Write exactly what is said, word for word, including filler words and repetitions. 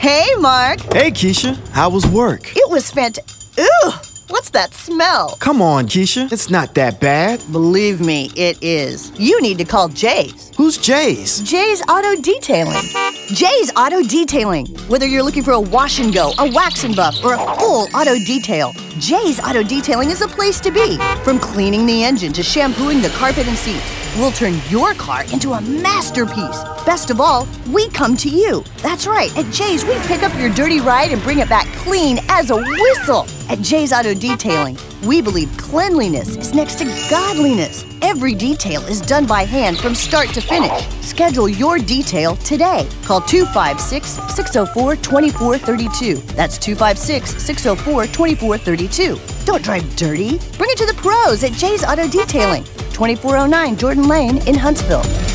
Hey, Mark. Hey, Keisha. How was work? It was fantastic. Ooh, what's that smell? Come on, Keisha. It's not that bad. Believe me, it is. You need to call Jay's. Who's Jay's? Jay's Auto Detailing. Jay's Auto Detailing. Whether you're looking for a wash and go, a wax and buff, or a full auto detail, Jay's Auto Detailing is a place to be. From cleaning the engine to shampooing the carpet and seats, we'll turn your car into a masterpiece. Best of all, we come to you. That's right. At Jay's, we pick up your dirty ride and bring it back clean as a whistle. At Jay's Auto Detailing, we believe cleanliness is next to godliness. Every detail is done by hand from start to finish. Schedule your detail today. Call two five six, six zero four, two four three two. That's two five six, six zero four, two four three two. Don't drive dirty. Bring it to the pros at Jay's Auto Detailing. twenty-four oh nine Jordan Lane in Huntsville.